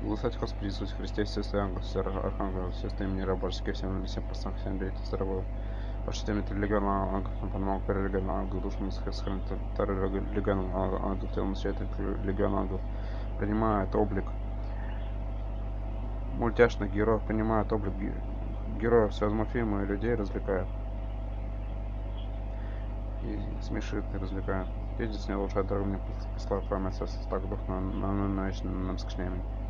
Благословить Господи Иисус Христе, все ангелы, все архангелы, все имени рабочие, всем постам, всем берите здоровье. Почтение легального ангела, помог легального ангела, душу мы сохранит, второй легального ангела, телом свет, легального ангела, принимает облик мультяшных героев, принимает облик героев своего фильма и людей развлекает. И смешит, и развлекает. Единственное, лучше дорога мне послал память, так дух на вечном нам скучнее.